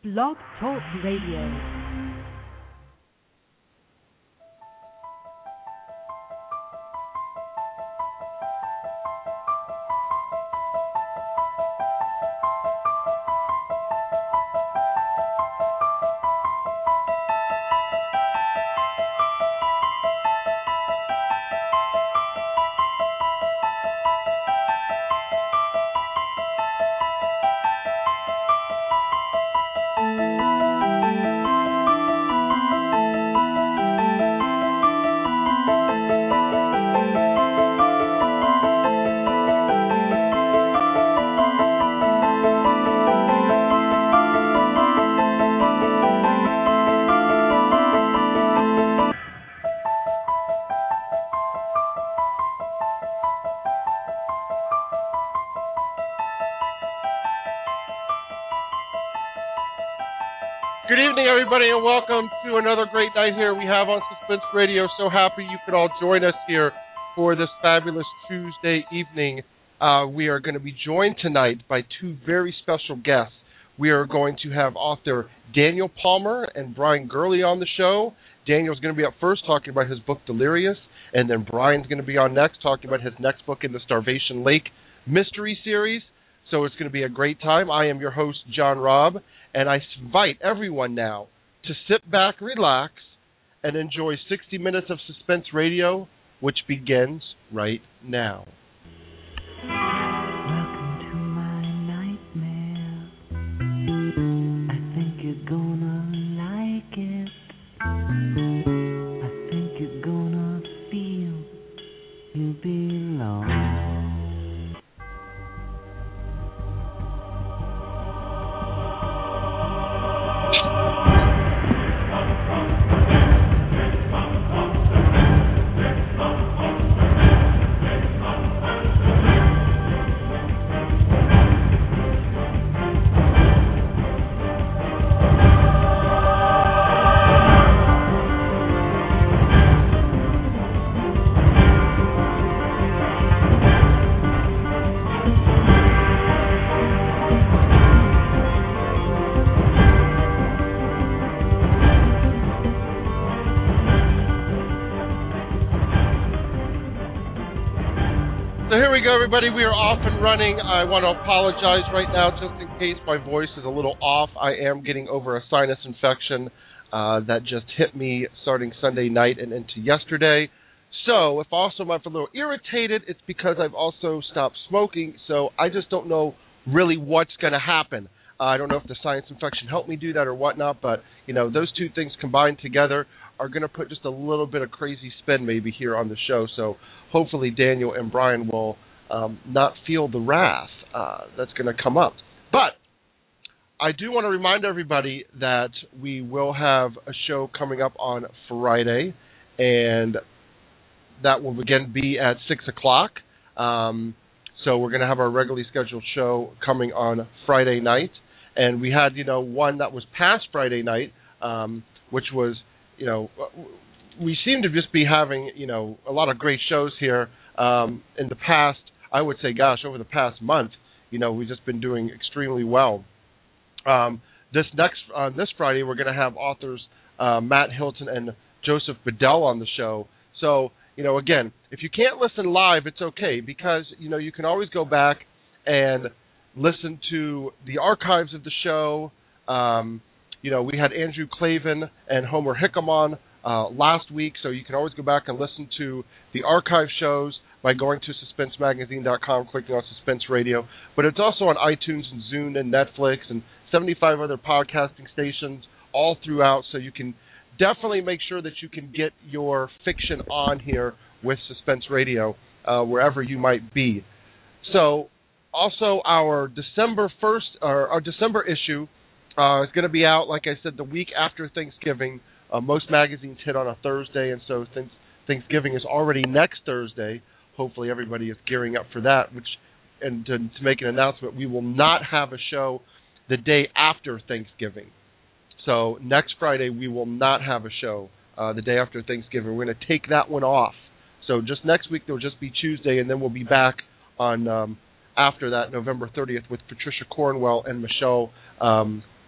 Blog Talk Radio. Good evening, everybody, and welcome to another great night here we have on Suspense Radio. So happy you could all join us here for this fabulous Tuesday evening. We are going to be joined tonight by two very special guests. We are going to have author Daniel Palmer and Brian Gurley on the show. Daniel's going to be up first talking about his book Delirious, and then Brian's going to be on next talking about his next book in the Starvation Lake mystery series. So it's going to be a great time. I am your host, John Robb, and I invite everyone now to sit back, relax, and enjoy 60 minutes of Suspense Radio, which begins right now. Welcome to my nightmare. I think you're gonna like it. I think you're gonna feel you belong. Everybody, we are off and running. I want to apologize right now just in case my voice is a little off. I am getting over a sinus infection that just hit me starting Sunday night and into yesterday. So if also I'm a little irritated, it's because I've also stopped smoking, so I just don't know really what's going to happen. I don't know if the sinus infection helped me do that or whatnot, but you know, those two things combined together are going to put just a little bit of crazy spin maybe here on the show. So hopefully Daniel and Brian will not feel the wrath that's going to come up. But I do want to remind everybody that we will have a show coming up on Friday, and that will again be at 6 o'clock. So we're going to have our regularly scheduled show coming on Friday night. And we had, one that was past Friday night, which was, we seem to just be having, a lot of great shows here in the past. I would say, over the past month, we've just been doing extremely well. This Friday, we're going to have authors Matt Hilton and Joseph Bedell on the show. So, again, if you can't listen live, it's okay, because, you can always go back and listen to the archives of the show. We had Andrew Clavin and Homer Hickam on last week, so you can always go back and listen to the archive shows by going to SuspenseMagazine.com, clicking on Suspense Radio. But it's also on iTunes and Zune and Netflix and 75 other podcasting stations all throughout, so you can definitely make sure that you can get your fiction on here with Suspense Radio, wherever you might be. So also our December issue is going to be out, like I said, the week after Thanksgiving. Most magazines hit on a Thursday, and so Thanksgiving is already next Thursday. Hopefully everybody is gearing up for that, and to make an announcement, we will not have a show the day after Thanksgiving. So next Friday, we will not have a show the day after Thanksgiving. We're going to take that one off. So just next week, there will just be Tuesday, and then we'll be back on after that, November 30th, with Patricia Cornwell and Michelle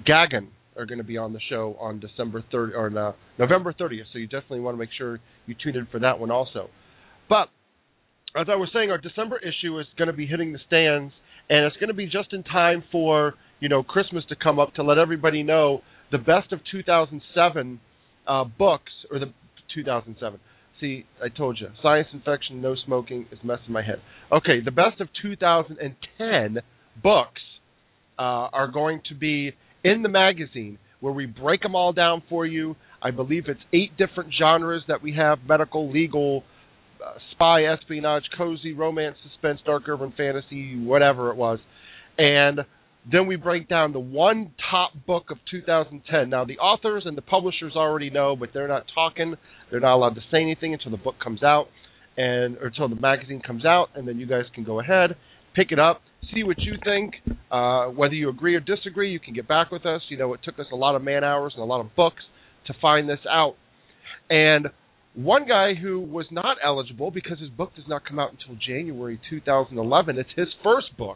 Gagan are going to be on the show on November 30th. So you definitely want to make sure you tune in for that one also. But as I was saying, our December issue is going to be hitting the stands, and it's going to be just in time for Christmas to come up to let everybody know the best of 2007 books, or the 2007. See, I told you, Science Infection, No Smoking is messing my head. Okay, the best of 2010 books are going to be in the magazine, where we break them all down for you. I believe it's 8 different genres that we have: medical, legal, spy, espionage, cozy, romance, suspense, dark urban fantasy, whatever it was. And then we break down the one top book of 2010. Now, the authors and the publishers already know, but they're not talking. They're not allowed to say anything until the book comes out, or until the magazine comes out, and then you guys can go ahead, pick it up, see what you think. Whether you agree or disagree, you can get back with us. It took us a lot of man-hours and a lot of books to find this out. And one guy who was not eligible because his book does not come out until January 2011, it's his first book,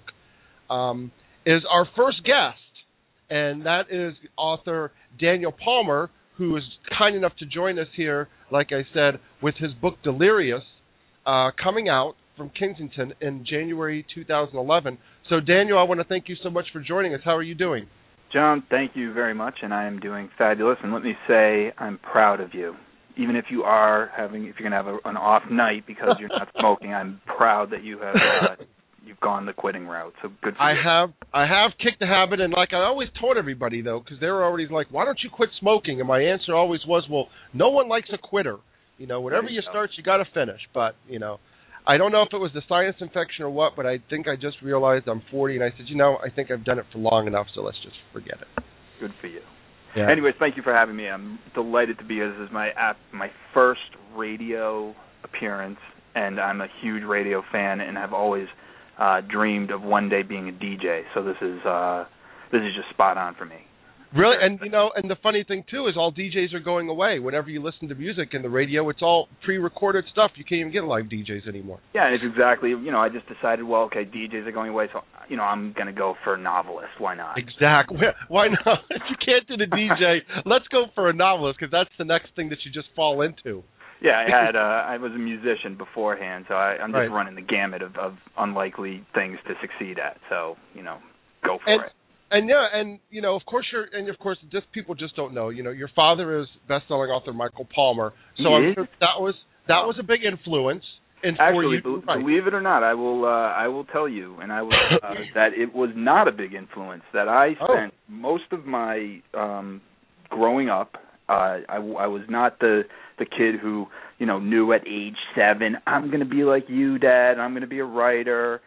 is our first guest, and that is author Daniel Palmer, who is kind enough to join us here, like I said, with his book Delirious, coming out from Kensington in January 2011. So, Daniel, I want to thank you so much for joining us. How are you doing? John, thank you very much, and I am doing fabulous, and let me say I'm proud of you. Even if you're going to have an off night because you're not smoking, I'm proud that you have you've gone the quitting route. So good for you. I have kicked the habit, and like I always told everybody, though, because they were always like, why don't you quit smoking? And my answer always was, well, no one likes a quitter. Whatever you start, you got to finish. But, I don't know if it was the sinus infection or what, but I think I just realized I'm 40, and I said, I think I've done it for long enough, so let's just forget it. Good for you. Yeah. Anyways, thank you for having me. I'm delighted to be here. This is my first radio appearance, and I'm a huge radio fan, and have always dreamed of one day being a DJ. So this is just spot on for me. Really, and and the funny thing too is all DJs are going away. Whenever you listen to music in the radio, it's all pre-recorded stuff. You can't even get live DJs anymore. Yeah, it's exactly. I just decided, well, okay, DJs are going away, so I'm going to go for a novelist. Why not? Exactly. Why not? If you can't do the DJ, let's go for a novelist, because that's the next thing that you just fall into. Yeah, I was a musician beforehand, so I'm just running the gamut of unlikely things to succeed at. So go for it. And of course just people just don't know. Your father is best-selling author Michael Palmer, so I'm sure that was a big influence. Actually, believe it or not, I will tell you, and I will that it was not a big influence. That I spent most of my growing up. I was not the kid who knew at age 7, I'm going to be like you, Dad. I'm going to be a writer.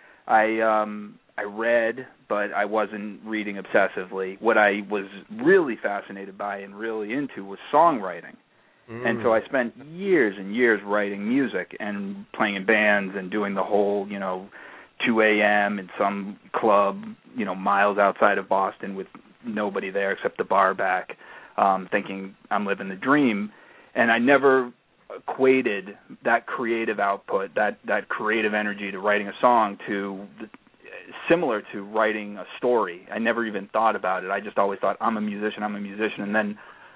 I read, but I wasn't reading obsessively. What I was really fascinated by and really into was songwriting. And so I spent years and years writing music and playing in bands and doing the whole, 2 a.m. in some club, miles outside of Boston with nobody there except the bar back, thinking I'm living the dream. And I never equated that creative output, that creative energy to writing a song to similar to writing a story. I never even thought about it. I just always thought, I'm a musician. And then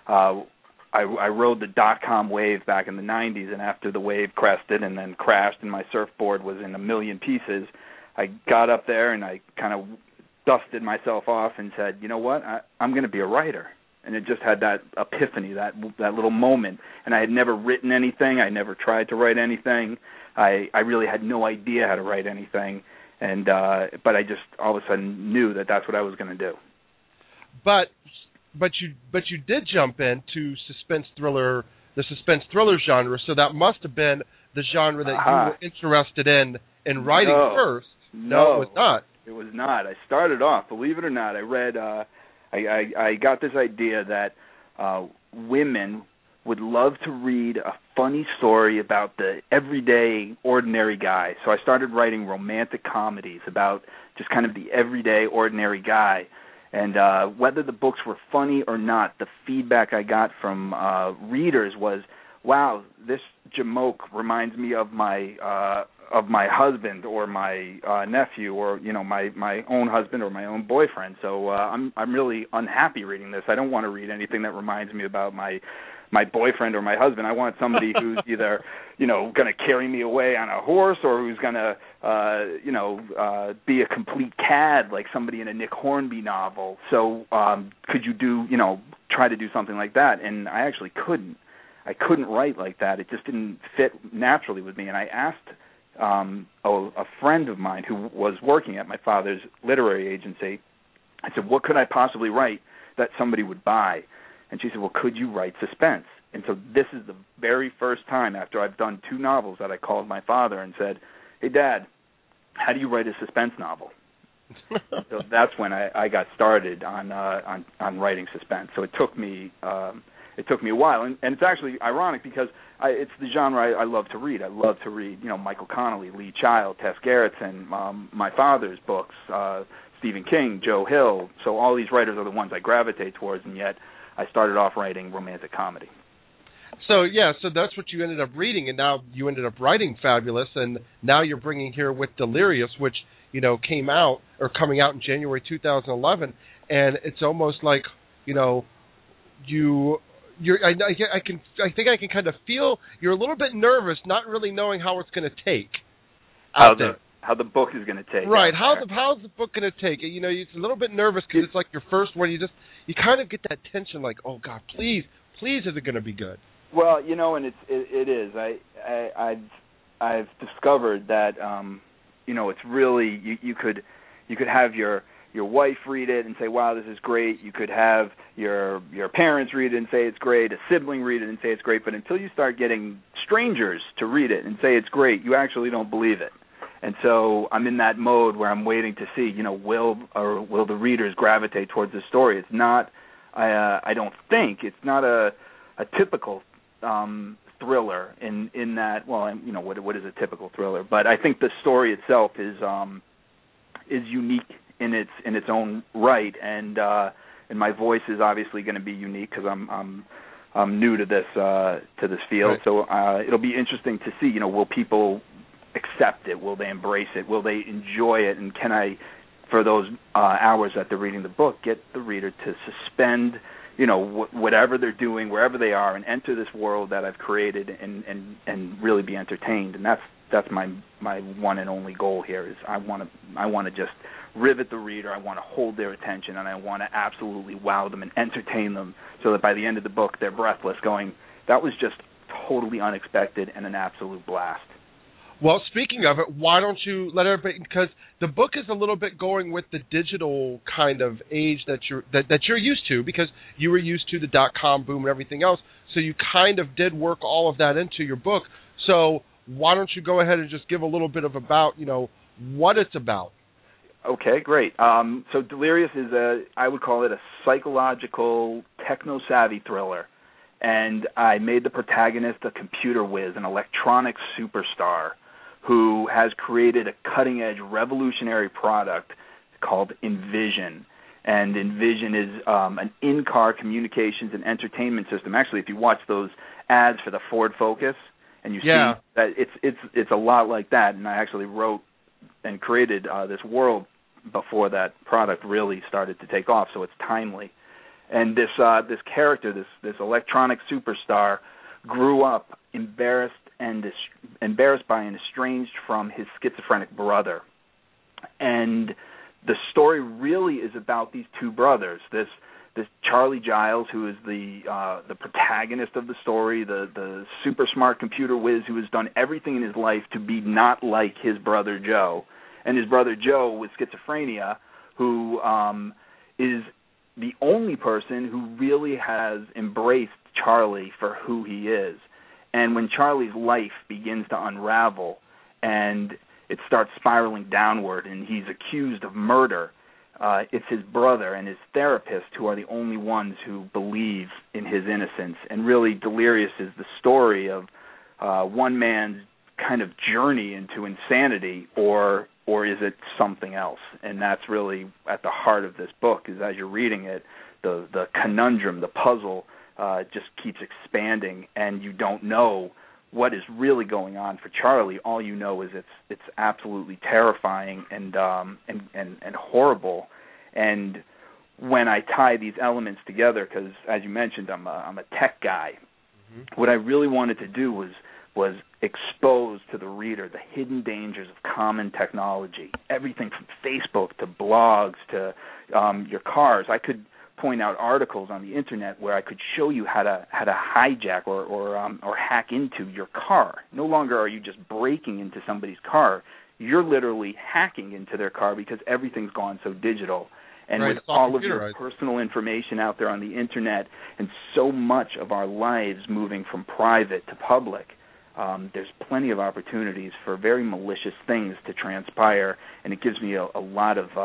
I rode the dot-com wave back in the 90s, and after the wave crested and then crashed and my surfboard was in a million pieces, I got up there and I kind of dusted myself off and said, you know what, I'm going to be a writer. And it just had that epiphany, that little moment. And I had never written anything. I never tried to write anything. I really had no idea how to write anything. And but I just all of a sudden knew that that's what I was going to do. But you did jump into the suspense thriller genre. So that must have been the genre that you were interested in writing first. No, it was not. It was not. I started off, believe it or not. I read. I got this idea that women would love to read a funny story about the everyday, ordinary guy. So I started writing romantic comedies about just kind of the everyday, ordinary guy. And whether the books were funny or not, the feedback I got from readers was, wow, this Jamoke reminds me of my husband or my nephew, or my own husband or my own boyfriend. So I'm really unhappy reading this. I don't want to read anything that reminds me about my boyfriend or my husband. I want somebody who's either going to carry me away on a horse, or who's going to be a complete cad, like somebody in a Nick Hornby novel. So could you try to do something like that? And I actually couldn't. I couldn't write like that. It just didn't fit naturally with me. And I asked a friend of mine who was working at my father's literary agency, I said, what could I possibly write that somebody would buy? And she said, well, could you write suspense? And so this is the very first time after I've done 2 novels that I called my father and said, hey, Dad, how do you write a suspense novel? So that's when I got started on writing suspense. So it took me a while, and it's actually ironic because it's the genre I love to read. I love to read, Michael Connelly, Lee Child, Tess Gerritsen, my father's books, Stephen King, Joe Hill. So all these writers are the ones I gravitate towards, and yet I started off writing romantic comedy. So that's what you ended up reading, and now you ended up writing Fabulous, and now you're bringing here with Delirious, which coming out in January 2011, and it's almost like I think I can kind of feel you're a little bit nervous, not really knowing how it's going to take. How the book is going to take. Right. How's the book going to take? It's a little bit nervous because it's like your first one. You kind of get that tension, like, oh God, please, is it going to be good? Well, and it is. I've discovered that it's really you could have your wife read it and say, wow, this is great. You could have your parents read it and say it's great, a sibling read it and say it's great, but until you start getting strangers to read it and say it's great, you actually don't believe it. And so I'm in that mode where I'm waiting to see, will the readers gravitate towards the story? It's not, I don't think, it's not a typical thriller in that, well, what is a typical thriller? But I think the story itself is unique in its own right, and my voice is obviously going to be unique because I'm new to this field. Right. So it'll be interesting to see. Will people accept it? Will they embrace it? Will they enjoy it? And can I, for those hours that they're reading the book, get the reader to suspend, whatever they're doing, wherever they are, and enter this world that I've created and really be entertained? And that's my one and only goal here. Is I want to just rivet the reader. I want to hold their attention, and I want to absolutely wow them and entertain them, so that by the end of the book they're breathless, going, "That was just totally unexpected and an absolute blast." Well, speaking of it, why don't you let everybody, because the book is a little bit going with the digital kind of age that you're used to, because you were used to the .com boom and everything else, so you kind of did work all of that into your book. So why don't you go ahead and just give a little bit of about, what it's about? Okay, great. So Delirious is I would call it a psychological, techno-savvy thriller. And I made the protagonist a computer whiz, an electronic superstar who has created a cutting-edge, revolutionary product called Envision. And Envision is an in-car communications and entertainment system. Actually, if you watch those ads for the Ford Focus, and you see that it's a lot like that. And I actually wrote and created this world before that product really started to take off, so it's timely. And this character, this electronic superstar, grew up embarrassed by and estranged from his schizophrenic brother. And the story really is about these two brothers. This Charlie Giles, who is the protagonist of the story, the super smart computer whiz who has done everything in his life to be not like his brother Joe, and his brother Joe with schizophrenia, who is the only person who really has embraced Charlie for who he is. And when Charlie's life begins to unravel and it starts spiraling downward and he's accused of murder, it's his brother and his therapist who are the only ones who believe in his innocence. And really, Delirious is the story of one man's kind of journey into insanity, or is it something else? And that's really at the heart of this book, is as you're reading it, the conundrum, the puzzle just keeps expanding, and you don't know what is really going on for Charlie. All you know is it's absolutely terrifying and horrible. And when I tie these elements together, because as you mentioned, I'm a tech guy. Mm-hmm. What I really wanted to do was expose to the reader the hidden dangers of common technology. Everything from Facebook to blogs to your cars. I could point out articles on the internet where I could show you how to hijack or hack into your car. No longer are you just breaking into somebody's car. You're literally hacking into their car because everything's gone so digital. And right, with all of your personal information out there on the internet and so much of our lives moving from private to public, there's plenty of opportunities for very malicious things to transpire, and it gives me a lot of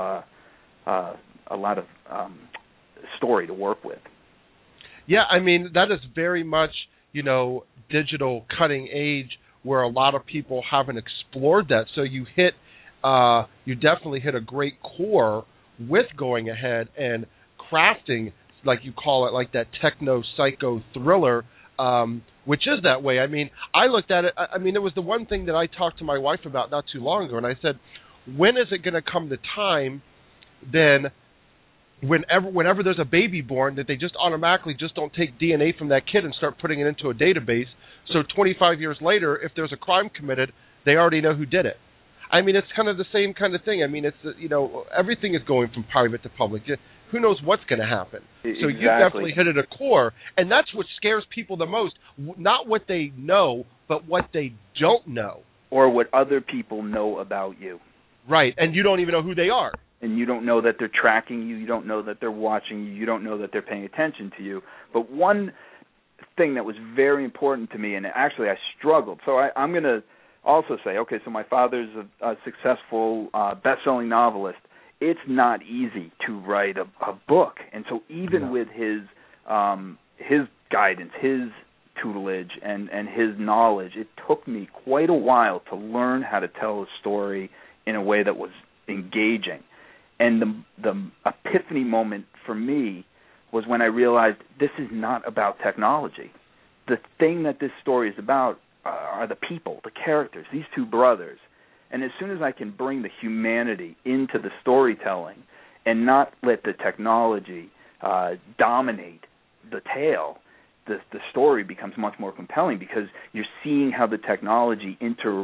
story to work with. Yeah, I mean, that is very much, digital cutting edge where a lot of people haven't explored that. So you definitely hit a great core with going ahead and crafting, like you call it, like that techno-psycho thriller, which is that way. I mean, I looked at it, it was the one thing that I talked to my wife about not too long ago, and I said, when is it going to come the time then whenever there's a baby born that they just automatically just don't take DNA from that kid and start putting it into a database, so 25 years later, if there's a crime committed, they already know who did it. I mean, it's kind of the same kind of thing. I mean, it's, everything is going from private to public. Who knows what's going to happen? Exactly. So you definitely hit at a core, and that's what scares people the most. Not what they know, but what they don't know. Or what other people know about you. Right, and you don't even know who they are. And you don't know that they're tracking you. You don't know that they're watching you. You don't know that they're paying attention to you. But one thing that was very important to me, and actually I struggled. So I'm going to also say, okay, so my father's a successful best-selling novelist. It's not easy to write a book. And so even with his guidance, his tutelage, and his knowledge, it took me quite a while to learn how to tell a story in a way that was engaging. And the epiphany moment for me was when I realized this is not about technology. The thing that this story is about are the people, the characters, these two brothers. And as soon as I can bring the humanity into the storytelling and not let the technology dominate the tale, the story becomes much more compelling because you're seeing how the technology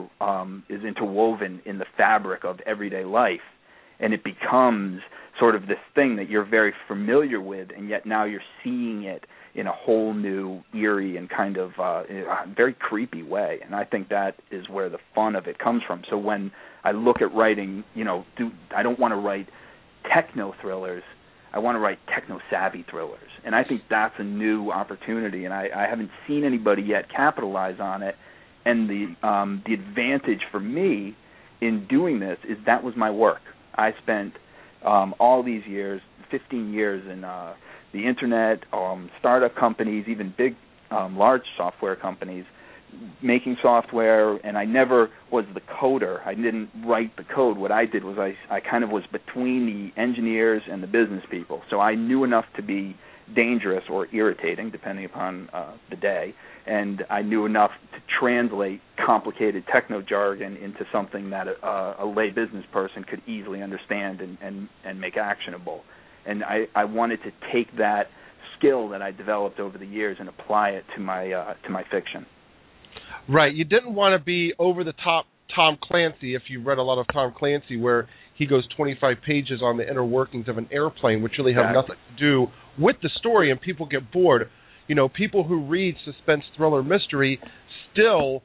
is interwoven in the fabric of everyday life. And it becomes sort of this thing that you're very familiar with, and yet now you're seeing it in a whole new, eerie, and kind of very creepy way. And I think that is where the fun of it comes from. So when I look at writing, I don't want to write techno-thrillers. I want to write techno-savvy thrillers. And I think that's a new opportunity, and I haven't seen anybody yet capitalize on it. And the advantage for me in doing this is that was my work. I spent all these years, 15 years in the internet, startup companies, even big, large software companies, making software, and I never was the coder. I didn't write the code. What I did was I kind of was between the engineers and the business people. So I knew enough to be dangerous or irritating, depending upon the day, and I knew enough to translate complicated techno jargon into something that a lay business person could easily understand and make actionable. And I wanted to take that skill that I developed over the years and apply it to my fiction. Right. You didn't want to be over the top Tom Clancy, if you read a lot of Tom Clancy, where he goes 25 pages on the inner workings of an airplane, which really have nothing to do with the story, and people get bored. People who read suspense, thriller, mystery still,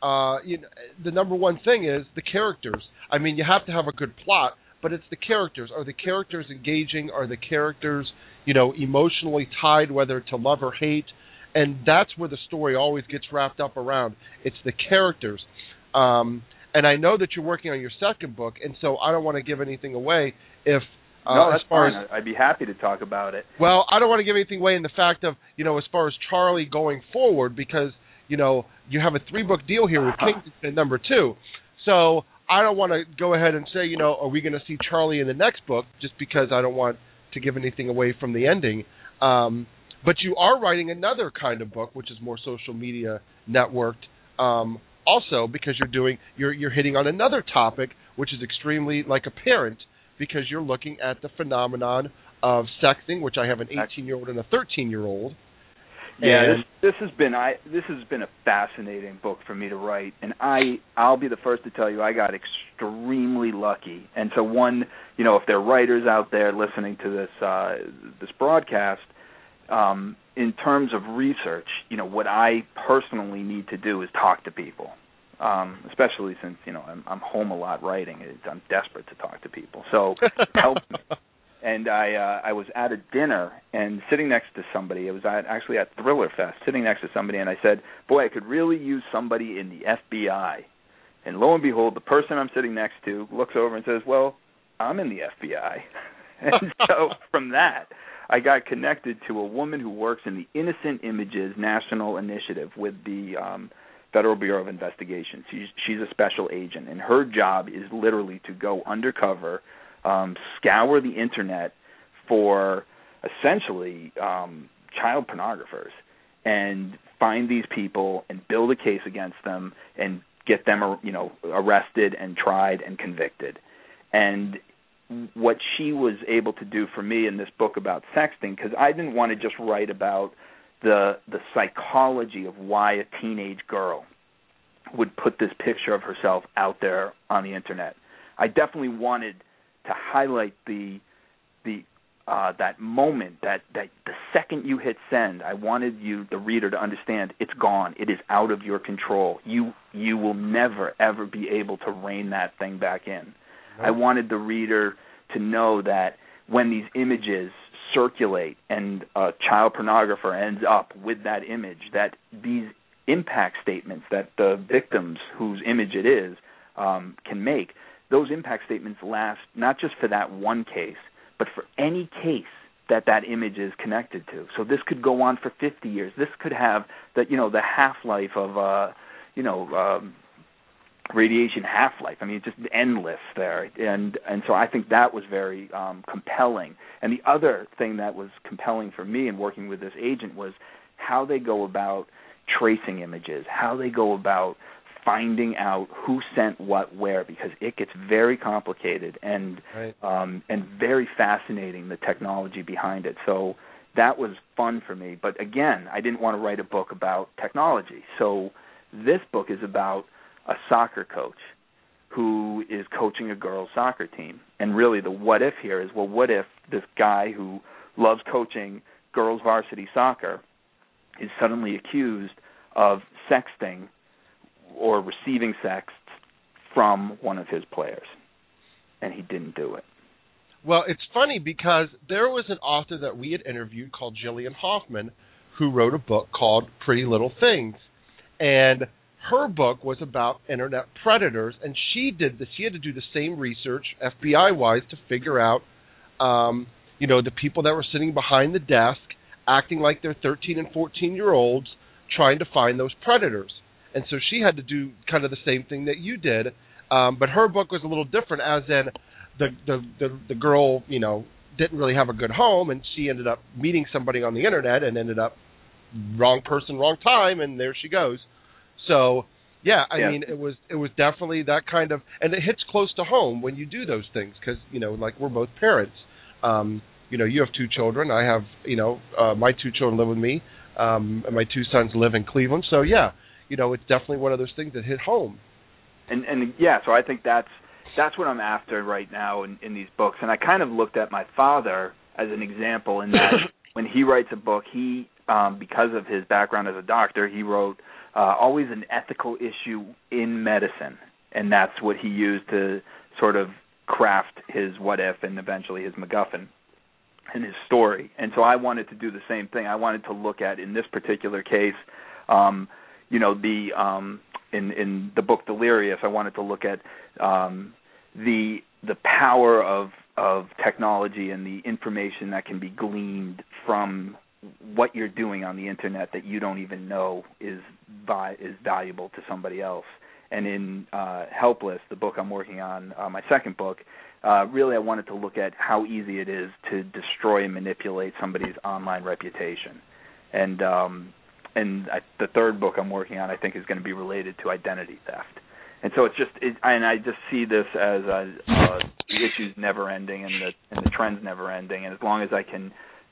the number one thing is the characters. I mean, you have to have a good plot, but it's the characters. Are the characters engaging? Are the characters, emotionally tied, whether to love or hate? And that's where the story always gets wrapped up around. It's the characters. And I know that you're working on your second book, and so I don't want to give anything away. No, that's fine. I'd be happy to talk about it. Well, I don't want to give anything away in the fact of, as far as Charlie going forward, because, you have a 3-book deal here with Kingdom number 2. So I don't want to go ahead and say, are we going to see Charlie in the next book, just because I don't want to give anything away from the ending. But you are writing another kind of book, which is more social media networked, also because you're hitting on another topic, which is extremely like apparent, because you're looking at the phenomenon of sexting, which I have an 18-year-old and a 13-year-old. Yeah, this has been a fascinating book for me to write, and I'll be the first to tell you I got extremely lucky. And so if there are writers out there listening to this broadcast, in terms of research, what I personally need to do is talk to people, especially since I'm home a lot writing. I'm desperate to talk to people, so help me. And I was at a dinner and sitting next to somebody. It was actually at Thriller Fest, sitting next to somebody, and I said, boy, I could really use somebody in the FBI. And lo and behold, the person I'm sitting next to looks over and says, well, I'm in the FBI. And so from that, I got connected to a woman who works in the Innocent Images National Initiative with the Federal Bureau of Investigation. She's a special agent, and her job is literally to go undercover, scour the Internet for essentially child pornographers and find these people and build a case against them and get them arrested and tried and convicted. And what she was able to do for me in this book about sexting, because I didn't want to just write about the psychology of why a teenage girl would put this picture of herself out there on the Internet. I definitely wanted to highlight that moment, that the second you hit send, I wanted the reader, to understand it's gone. It is out of your control. You will never, ever be able to rein that thing back in. I wanted the reader to know that when these images circulate and a child pornographer ends up with that image, that these impact statements that the victims whose image it is can make, those impact statements last not just for that one case, but for any case that image is connected to. So this could go on for 50 years. This could have the half-life of radiation half-life. I mean, it's just endless there. And so I think that was very compelling. And the other thing that was compelling for me in working with this agent was how they go about tracing images, how they go about finding out who sent what where, because it gets very complicated and very fascinating, the technology behind it. So that was fun for me. But again, I didn't want to write a book about technology. So this book is about a soccer coach who is coaching a girls' soccer team. And really the what if here is, well, what if this guy who loves coaching girls' varsity soccer is suddenly accused of sexting or receiving sex from one of his players, and he didn't do it. Well, it's funny because there was an author that we had interviewed called Jillian Hoffman who wrote a book called Pretty Little Things, and her book was about internet predators, and she had to do the same research, FBI-wise, to figure out, the people that were sitting behind the desk, acting like they're 13 and 14-year-olds, trying to find those predators. And so she had to do kind of the same thing that you did, but her book was a little different, as in the girl, didn't really have a good home, and she ended up meeting somebody on the internet and ended up wrong person, wrong time, and there she goes. So, I mean, it was definitely that kind of, and it hits close to home when you do those things, because, like we're both parents. You have two children. I have, my two children live with me, and my two sons live in Cleveland. So, it's definitely one of those things that hit home. And so I think that's what I'm after right now in these books. And I kind of looked at my father as an example in that when he writes a book, he, because of his background as a doctor, he wrote always an ethical issue in medicine. And that's what he used to sort of craft his what if and eventually his MacGuffin and his story. And so I wanted to do the same thing. I wanted to look at, in this particular case, in the book Delirious, I wanted to look at the power of technology and the information that can be gleaned from what you're doing on the internet that you don't even know is valuable to somebody else. and in Helpless, the book I'm working on, my second book, really I wanted to look at how easy it is to destroy and manipulate somebody's online reputation. And the third book I'm working on, I think, is going to be related to identity theft. And so and I just see this as the issues never ending and the trends never ending. And as long as I can,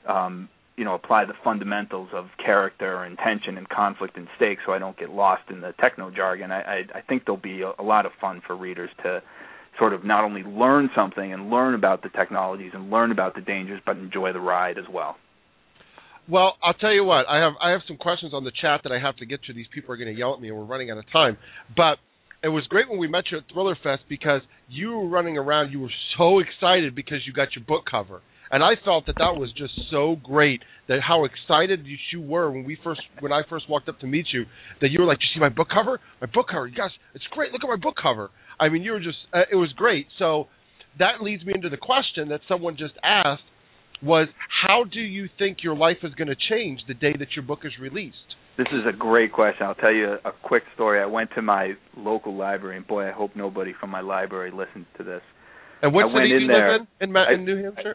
apply the fundamentals of character and tension and conflict and stakes, so I don't get lost in the techno jargon, I think there'll be a lot of fun for readers to sort of not only learn something and learn about the technologies and learn about the dangers, but enjoy the ride as well. Well, I'll tell you what. I have some questions on the chat that I have to get to. These people are going to yell at me, and we're running out of time. But it was great when we met you at Thriller Fest because you were running around. You were so excited because you got your book cover, and I felt that was just so great. That how excited you were when I first walked up to meet you. That you were like, "You see my book cover? My book cover, you guys! It's great. Look at my book cover." I mean, you were just. It was great. So that leads me into the question that someone just asked. Was how do you think your life is going to change the day that your book is released? This is a great question. I'll tell you a quick story. I went to my local library, and boy, I hope nobody from my library listens to this. And what city do you live in New Hampshire?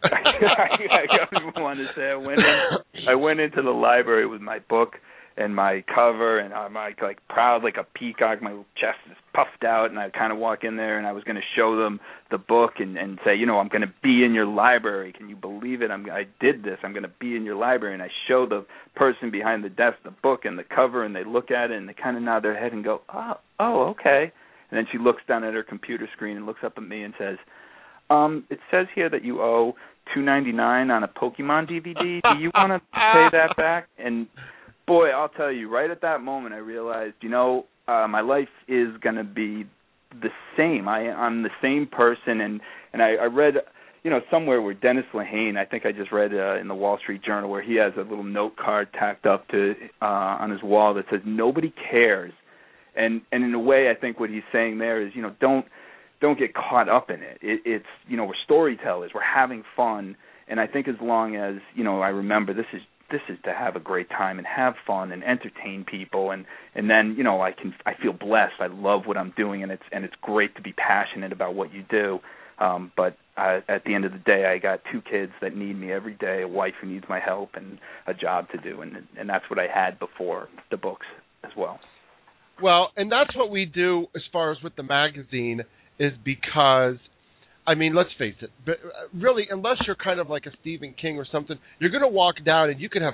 I wanted to say I went into the library with my book and my cover, and I'm like proud like a peacock. My chest is puffed out, and I kind of walk in there, and I was going to show them the book and say, I'm going to be in your library. Can you believe it? I did this. I'm going to be in your library. And I show the person behind the desk the book and the cover, and they look at it, and they kind of nod their head and go, oh, okay. And then she looks down at her computer screen and looks up at me and says, it says here that you owe $2.99 on a Pokemon DVD. Do you want to pay that back? And boy, I'll tell you, right at that moment I realized, my life is going to be the same. I'm the same person, and I read, somewhere where Dennis Lehane, I think I just read in the Wall Street Journal, where he has a little note card tacked up to on his wall that says, nobody cares. And in a way, I think what he's saying there is, don't get caught up in it. It's we're storytellers. We're having fun. And I think as long as, I remember this is to have a great time and have fun and entertain people, and then I feel blessed. I love what I'm doing, and it's great to be passionate about what you do. But at the end of the day, I got 2 kids that need me every day, a wife who needs my help, and a job to do, and that's what I had before the books as well. Well, and that's what we do as far as with the magazine is because. I mean, let's face it, but really, unless you're kind of like a Stephen King or something, you're going to walk down and you could have,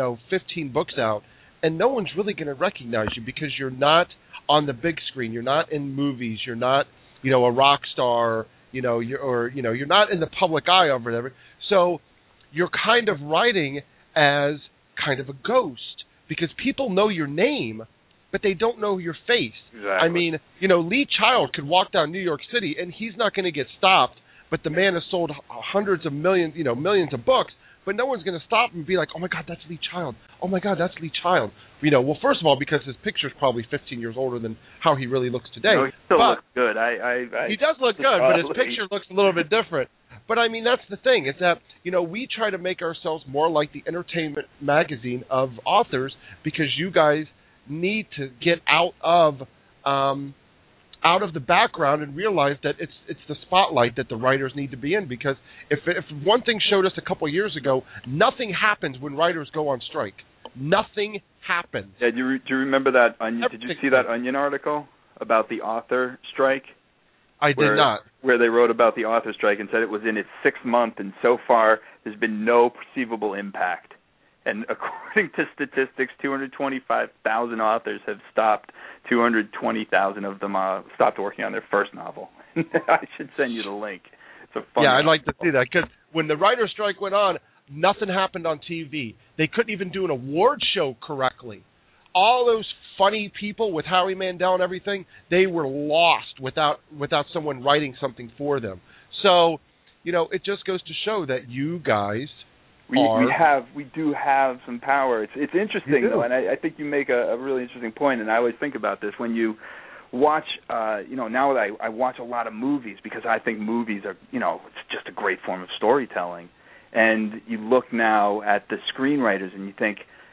15 books out, and no one's really going to recognize you because you're not on the big screen. You're not in movies. You're not, a rock star, you're not in the public eye or whatever. So you're kind of writing as kind of a ghost because people know your name, but they don't know your face. Exactly. I mean, Lee Child could walk down New York City, and he's not going to get stopped, but the man has sold hundreds of millions, millions of books, but no one's going to stop him and be like, oh, my God, that's Lee Child. Oh, my God, that's Lee Child. Well, first of all, because his picture's probably 15 years older than how he really looks today. No, he still looks good. He does look good, but his picture looks a little bit different. But, I mean, that's the thing, is that, we try to make ourselves more like the entertainment magazine of authors because you guys need to get out of the background and realize that it's the spotlight that the writers need to be in, because if one thing showed us a couple of years ago, nothing happens when writers go on strike. Nothing happens. Yeah, do you remember that Onion? Did you see that Onion article about the author strike? I did not. Where they wrote about the author strike and said it was in its 6th month, and so far there's been no perceivable impact. And according to statistics, 225,000 authors have stopped. 220,000 of them stopped working on their first novel. I should send you the link. It's a fun. Yeah, I'd like to see that, because when the writer's strike went on, nothing happened on TV. They couldn't even do an award show correctly. All those funny people with Howie Mandel and everything, they were lost without someone writing something for them. So, it just goes to show that you guys. We do have some power. It's interesting though, and I think you make a really interesting point. And I always think about this when you watch. Now that I watch a lot of movies because I think movies are, it's just a great form of storytelling. And you look now at the screenwriters and you think,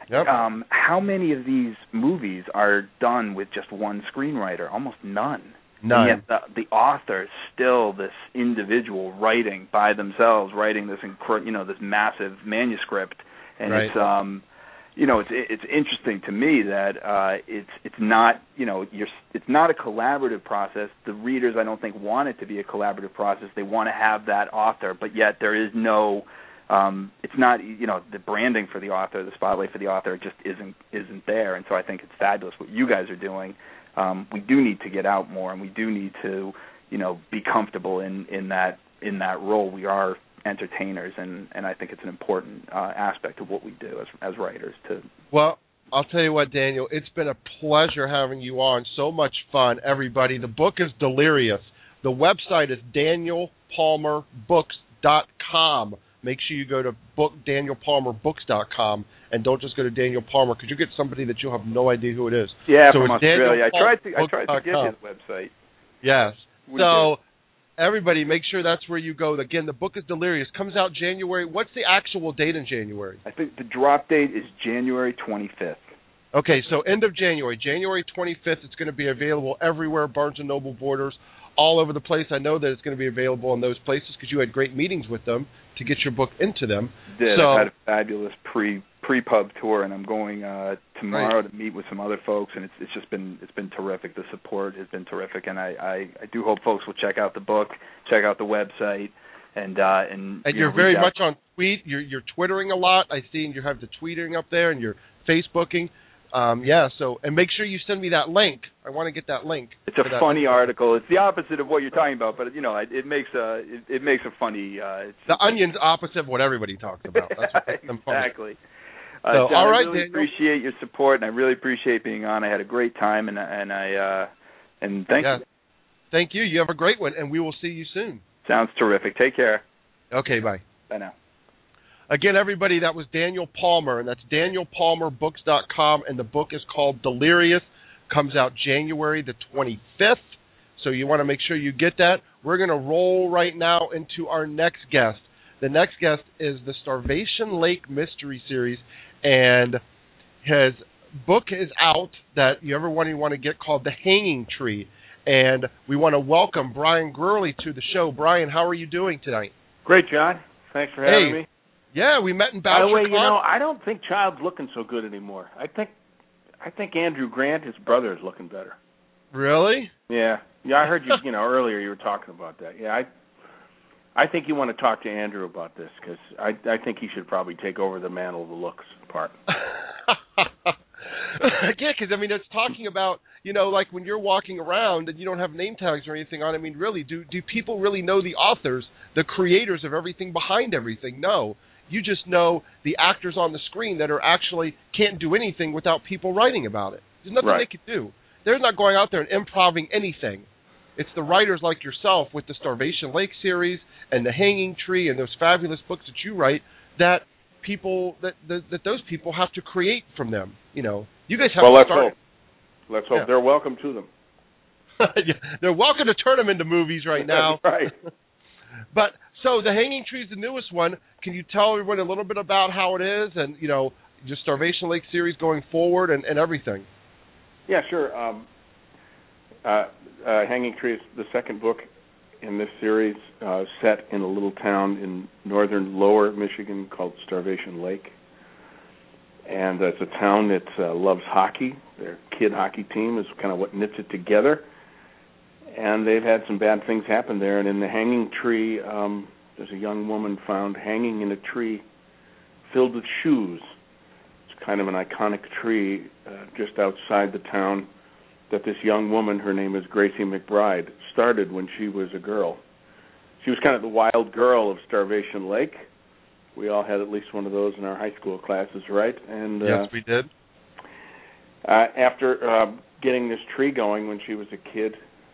Yep. How many of these movies are done with just one screenwriter? Almost none. None. And yet the author is still this individual writing by themselves, writing this this massive manuscript, and right. it's interesting to me that it's not it's not a collaborative process. The readers, I don't think, want it to be a collaborative process. They want to have that author, but yet there is no. It's not the branding for the author, the spotlight for the author just isn't there, and so I think it's fabulous what you guys are doing. We do need to get out more, and we do need to be comfortable in that role. We are entertainers, and I think it's an important aspect of what we do as writers too. Well, I'll tell you what, Daniel, it's been a pleasure having you on. So much fun, everybody. The book is Delirious. The website is DanielPalmerBooks.com. Make sure you go to DanielPalmerBooks.com and don't just go to Daniel Palmer, because you get somebody that you'll have no idea who it is. Yeah, so from Australia. I tried to get his website. Yes. So everybody, make sure that's where you go. Again, the book is Delirious. Comes out January. What's the actual date in January? I think the drop date is January 25th. Okay, so end of January. January 25th, it's going to be available everywhere, Barnes & Noble Borders, all over the place. I know that it's going to be available in those places because you had great meetings with them to get your book into them. I've had a fabulous pre-pub tour, and I'm going tomorrow to meet with some other folks, and it's been terrific. The support has been terrific, and I do hope folks will check out the book, check out the website, and you're very much on tweet. You're twittering a lot. I see you have the tweeting up there, and you're Facebooking. And make sure you send me that link. I want to get that link. It's a funny article. It's the opposite of what you're talking about, but it makes a funny. The Onion's opposite of what everybody talks about. That's what makes them funny. Exactly. So, John, all right, I really appreciate your support, and I really appreciate being on. I had a great time, and thank you. Thank you. You have a great one, and we will see you soon. Sounds terrific. Take care. Okay, bye. Bye now. Again, everybody, that was Daniel Palmer, and that's DanielPalmerBooks.com, and the book is called Delirious. Comes out January the 25th, so you want to make sure you get that. We're going to roll right now into our next guest. The next guest is the Starvation Lake Mystery Series, and his book is out that you ever want to get called The Hanging Tree, and we want to welcome Brian Gurley to the show. Brian, how are you doing tonight? Great, John. Thanks for having me. Yeah, we met in Boucher. By the way, I don't think Child's looking so good anymore. I think Andrew Grant, his brother, is looking better. Really? Yeah. I heard you. Earlier you were talking about that. Yeah, I think you want to talk to Andrew about this, because I think he should probably take over the mantle of the looks part. Yeah, because it's talking about like when you're walking around and you don't have name tags or anything on. Really, do people really know the authors, the creators of everything behind everything? No. You just know the actors on the screen that are actually can't do anything without people writing about it. There's nothing they could do. They're not going out there and improving anything. It's the writers like yourself with the Starvation Lake series and The Hanging Tree and those fabulous books that you write that people that those people have to create from them. You guys have to start. Let's hope. They're welcome to them. They're welcome to turn them into movies right now. Right. But so The Hanging Tree is the newest one. Can you tell everyone a little bit about how it is and, just Starvation Lake series going forward and everything? Yeah, sure. Hanging Tree is the second book in this series, set in a little town in northern Lower Michigan called Starvation Lake. And it's a town that loves hockey. Their kid hockey team is kind of what knits it together. And they've had some bad things happen there. And in the Hanging Tree, there's a young woman found hanging in a tree filled with shoes. It's kind of an iconic tree just outside the town that this young woman, her name is Gracie McBride, started when she was a girl. She was kind of the wild girl of Starvation Lake. We all had at least one of those in our high school classes, right? And yes, we did. After getting this tree going when she was a kid,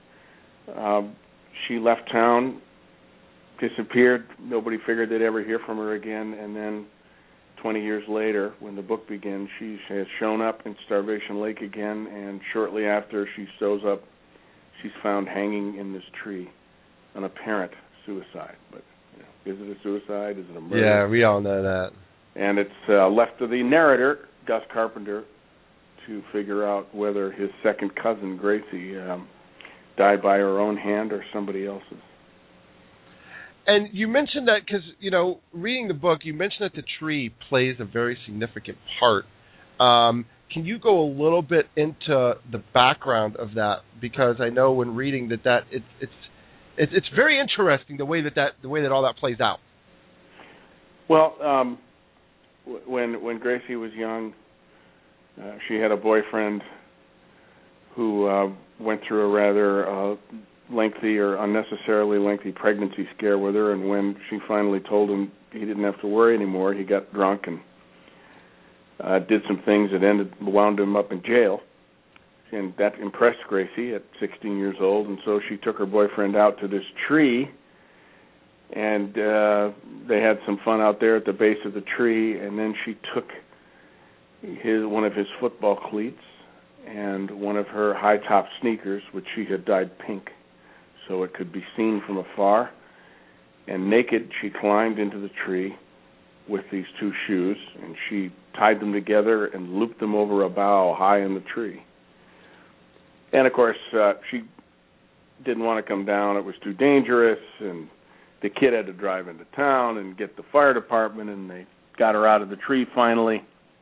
she left town, disappeared. Nobody figured they'd ever hear from her again. And then 20 years later, when the book begins, she has shown up in Starvation Lake again, and shortly after she shows up, she's found hanging in this tree, an apparent suicide. But is it a suicide? Is it a murder? Yeah, we all know that. And it's left to the narrator, Gus Carpenter to figure out whether his second cousin, Gracie, died by her own hand or somebody else's. And you mentioned that because, reading the book, you mentioned that the tree plays a very significant part. Can you go a little bit into the background of that? Because I know when reading that it's very interesting the way that all that plays out. Well, when Gracie was young, she had a boyfriend who went through a rather lengthy or unnecessarily lengthy pregnancy scare with her, and when she finally told him he didn't have to worry anymore, he got drunk and did some things that wound him up in jail. And that impressed Gracie at 16 years old, and so she took her boyfriend out to this tree, and they had some fun out there at the base of the tree, and then she took one of his football cleats and one of her high-top sneakers, which she had dyed pink so it could be seen from afar, and naked she climbed into the tree with these two shoes, and she tied them together and looped them over a bough high in the tree. And, of course, she didn't want to come down. It was too dangerous, and the kid had to drive into town and get the fire department, and they got her out of the tree finally.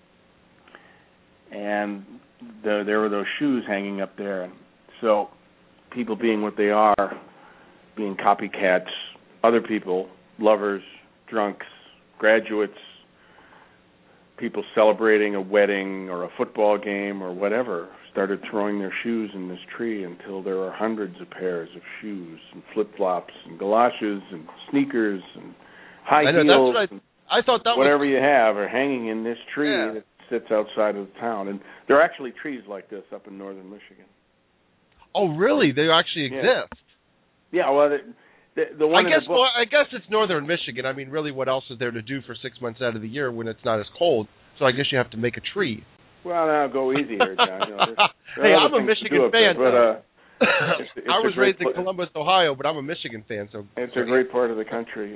And there were those shoes hanging up there. And so people being what they are, being copycats, other people, lovers, drunks, graduates, people celebrating a wedding or a football game or whatever, started throwing their shoes in this tree until there are hundreds of pairs of shoes and flip-flops and galoshes and sneakers and high heels and I thought that whatever you have are hanging in this tree that sits outside of the town. And there are actually trees like this up in northern Michigan. Oh, really? They actually exist? Yeah, well, the one I guess it's northern Michigan. I mean, really, what else is there to do for 6 months out of the year when it's not as cold? So I guess you have to make a tree. Well, now go easy here, John. Hey, I'm a Michigan fan. I was raised in Columbus, Ohio, but I'm a Michigan fan. So it's a great part of the country.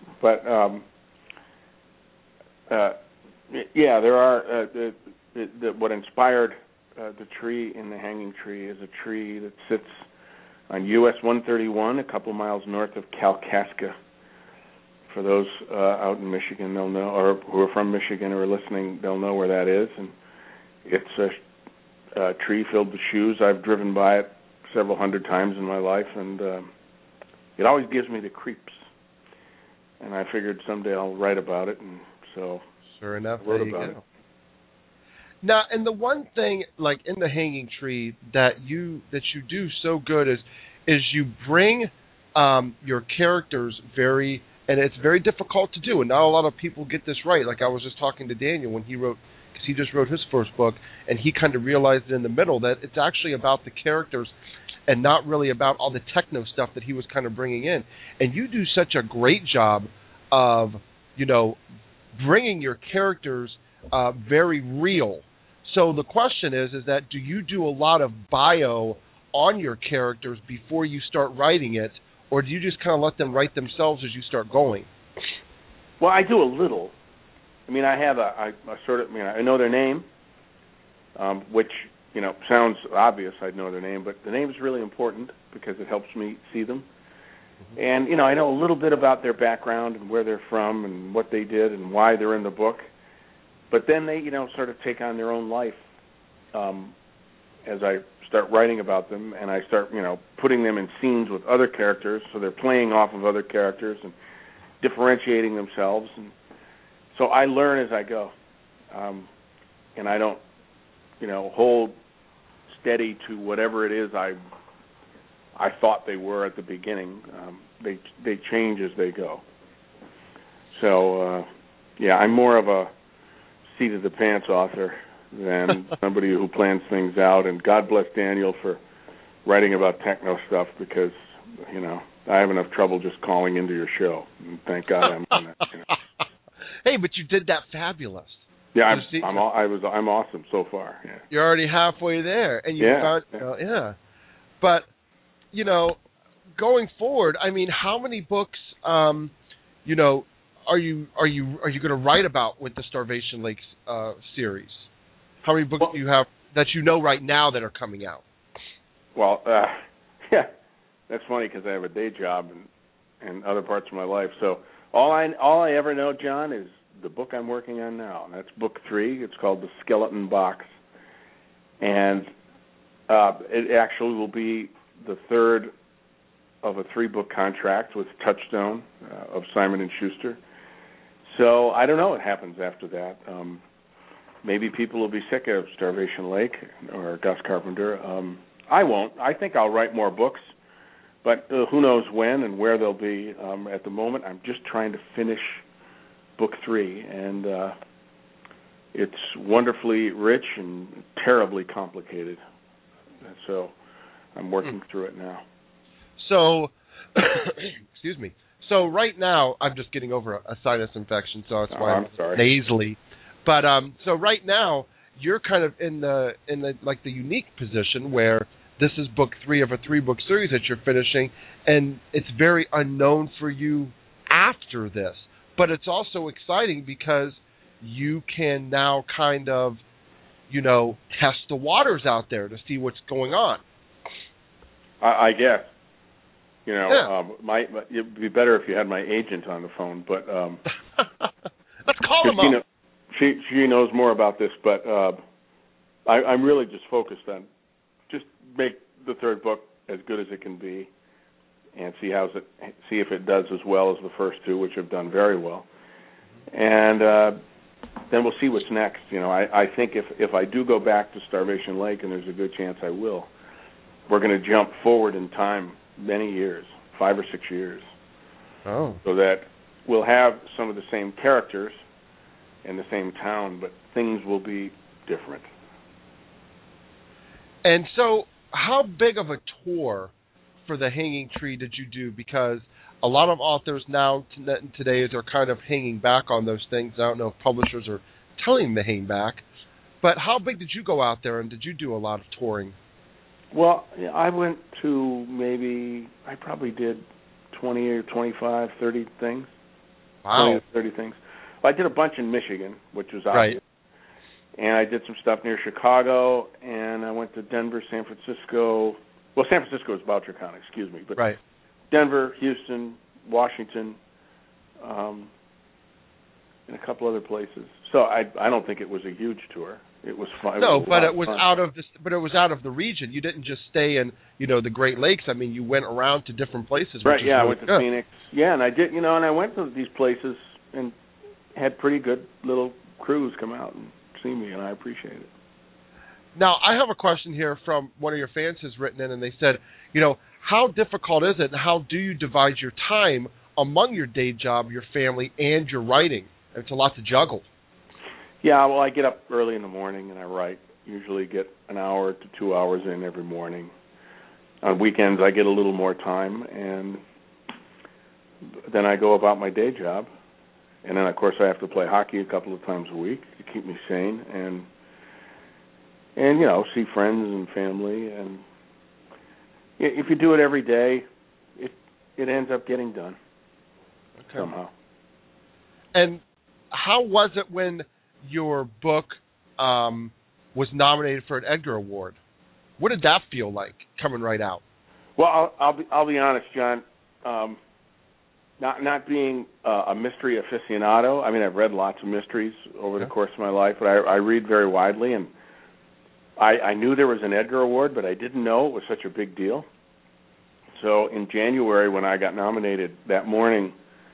There are what inspired the tree in the hanging tree is a tree that sits on US 131, a couple miles north of Kalkaska. For those out in Michigan, they'll know, or who are from Michigan or are listening, they'll know where that is. And it's a tree filled with shoes. I've driven by it several hundred times in my life, and it always gives me the creeps. And I figured someday I'll write about it, and so sure enough, I wrote about it. Now, and the one thing, like in the hanging tree, that you do so good is you bring your characters and it's very difficult to do, and not a lot of people get this right. Like I was just talking to Daniel when he just wrote his first book, and he kind of realized in the middle that it's actually about the characters and not really about all the techno stuff that he was kind of bringing in. And you do such a great job of, bringing your characters very real. So the question is that do you do a lot of bio on your characters before you start writing it, or do you just kind of let them write themselves as you start going? Well, I do a little. I mean, I have I know their name, which, sounds obvious. I'd know their name, but the name is really important because it helps me see them. Mm-hmm. And, I know a little bit about their background and where they're from and what they did and why they're in the book. But then they, sort of take on their own life as I start writing about them, and I start, putting them in scenes with other characters, so they're playing off of other characters and differentiating themselves. And so I learn as I go, and I don't, hold steady to whatever it is I thought they were at the beginning. They change as they go. So, I'm more of a seat-of-the-pants author than somebody who plans things out. And God bless Daniel for writing about techno stuff because, I have enough trouble just calling into your show. And thank God I'm on that. Hey, but you did that fabulous. Yeah, I'm awesome so far. Yeah. You're already halfway there, and But going forward, I mean, how many books, are you going to write about with the Starvation Lake series? How many books do you have that you know right now that are coming out? Well, yeah, that's funny because I have a day job and other parts of my life. So all I ever know, John, is the book I'm working on now. And that's book 3. It's called The Skeleton Box, and it actually will be the third of a 3-book contract with Touchstone of Simon & Schuster. So I don't know what happens after that. Maybe people will be sick of Starvation Lake or Gus Carpenter. I won't. I think I'll write more books, but who knows when and where they'll be. At the moment, I'm just trying to finish book 3, and it's wonderfully rich and terribly complicated. So I'm working through it now. So, excuse me. So right now, I'm just getting over a sinus infection, so that's why I'm sorry. Nasally. But so right now, you're kind of in the like the unique position where this is book 3 of a 3-book series that you're finishing, and it's very unknown for you after this. But it's also exciting because you can now kind of, test the waters out there to see what's going on. I guess. It'd be better if you had my agent on the phone, but let's call him up. She knows more about this, but I'm really just focused on just make the 3rd book as good as it can be, and see if it does as well as the first 2, which have done very well, and then we'll see what's next. I think if I do go back to Starvation Lake, and there's a good chance I will, we're going to jump forward in time many years, 5 or 6 years, so that we'll have some of the same characters in the same town, but things will be different. And so, how big of a tour for the Hanging Tree did you do? Because a lot of authors now today are kind of hanging back on those things. I don't know if publishers are telling them to hang back, but how big did you go out there, and did you do a lot of touring? Well, I went to I probably did 20 or 25, 30 things. Wow. 20 to 30 things. Well, I did a bunch in Michigan, which was obvious. Right. And I did some stuff near Chicago, and I went to Denver, San Francisco. Well, San Francisco is Bouchercon, excuse me. But right. Denver, Houston, Washington, and a couple other places. So I don't think it was a huge tour. It was fun. No, but it was out of the region. You didn't just stay in, the Great Lakes. I mean, you went around to different places. Right. Yeah, really I went to Phoenix. Yeah, and I did. And I went to these places and had pretty good little crews come out and see me, and I appreciate it. Now, I have a question here from one of your fans who's written in, and they said, how difficult is it, and how do you divide your time among your day job, your family, and your writing? It's a lot to juggle. Yeah, well, I get up early in the morning and I write. Usually get an hour to 2 hours in every morning. On weekends, I get a little more time, and then I go about my day job. And then, of course, I have to play hockey a couple of times a week to keep me sane and see friends and family. And if you do it every day, it ends up getting done somehow. And how was it when your book was nominated for an Edgar Award? What did that feel like coming right out? Well, I'll be honest, John. Not being a mystery aficionado, I mean, I've read lots of mysteries over the course of my life, but I read very widely, and I knew there was an Edgar Award, but I didn't know it was such a big deal. So in January, when I got nominated that morning,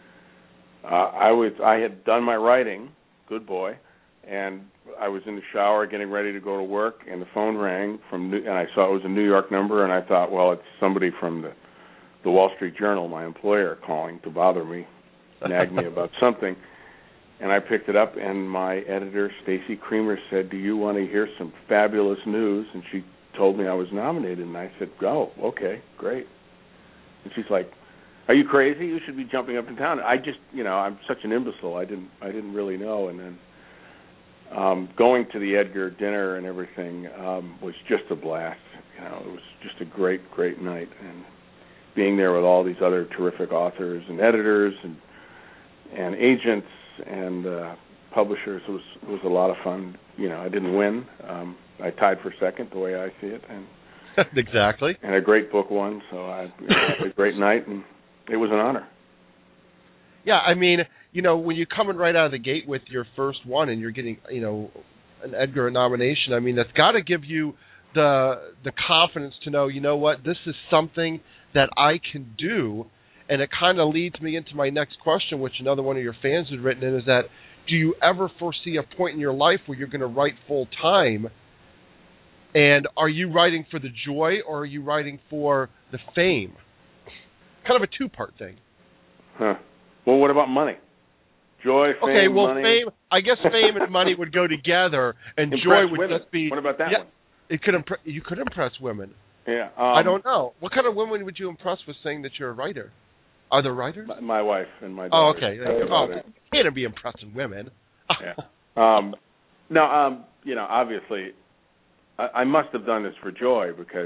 I had done my writing, good boy, and I was in the shower getting ready to go to work, and the phone rang and I saw it was a New York number, and I thought, well, it's somebody from the Wall Street Journal, my employer, calling to bother me, nag me about something. And I picked it up, and my editor, Stacy Creamer, said, "Do you want to hear some fabulous news?" And she told me I was nominated, and I said, "Oh, okay, great." And she's like, "Are you crazy? You should be jumping up and down." I just, I'm such an imbecile. I didn't really know. And then going to the Edgar dinner and everything was just a blast. It was just a great, great night, and being there with all these other terrific authors and editors and agents and publishers. It was a lot of fun. I didn't win. I tied for second, the way I see it, and exactly. And a great book won, so I had a great night, and it was an honor. Yeah, I mean, when you're coming right out of the gate with your first one, and you're getting, an Edgar nomination, I mean, that's got to give you the confidence to know, what, this is something that I can do. And it kind of leads me into my next question, which another one of your fans had written in, is that, do you ever foresee a point in your life where you're going to write full time? And are you writing for the joy, or are you writing for the fame? Kind of a two-part thing. Huh. Well, what about money? Joy, fame, okay, well, money. Fame. I guess fame and money would go together, and impress joy would women. just be. What about that one? It could you could impress women. Yeah. I don't know. What kind of women would you impress with saying that you're a writer? Are there writers? My wife and my Oh, daughter. okay. You can't be impressing women. Yeah. No. Obviously, I must have done this for joy, because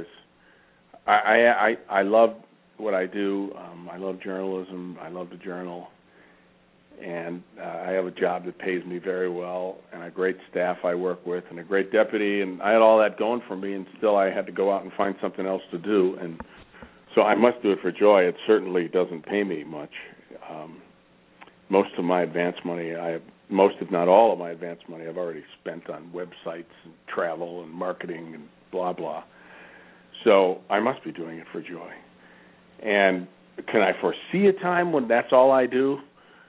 I love what I do. I love journalism. I love the Journal, and I have a job that pays me very well, and a great staff I work with, and a great deputy, and I had all that going for me, and still I had to go out and find something else to do, and so I must do it for joy. It certainly doesn't pay me much. Most of my advance money, most if not all of my advance money, I've already spent on websites and travel and marketing and blah, blah. So I must be doing it for joy. And can I foresee a time when that's all I do?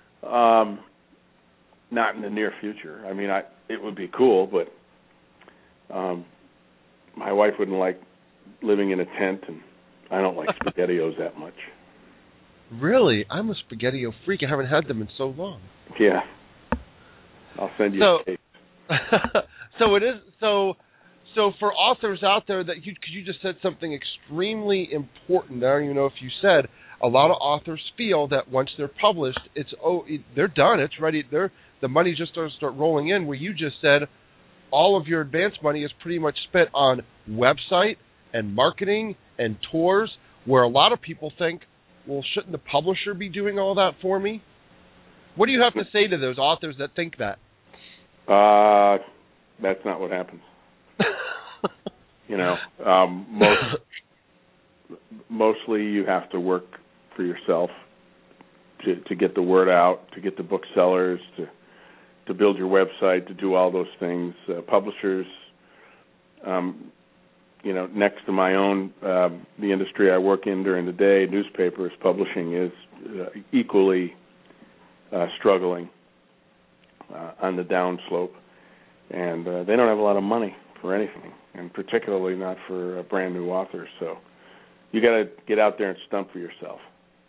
Not in the near future. I mean, it would be cool, but my wife wouldn't like living in a tent, and I don't like SpaghettiOs that much. Really? I'm a SpaghettiO freak. I haven't had them in so long. Yeah. I'll send you a case. So it is. So for authors out there, that you just said something extremely important. I don't even know if you said, a lot of authors feel that once they're published, they're done. It's ready. The money just starts to start rolling in. Where you just said, all of your advance money is pretty much spent on website and marketing and tours. Where a lot of people think, well, shouldn't the publisher be doing all that for me? What do you have to say to those authors that think that? That's not what happens. Mostly you have to work for yourself to get the word out, to get the booksellers, to build your website, to do all those things. Publishers, next to my own, the industry I work in during the day, newspapers, publishing is equally struggling on the downslope. And they don't have a lot of money for anything, and particularly not for brand new authors. So you got to get out there and stump for yourself.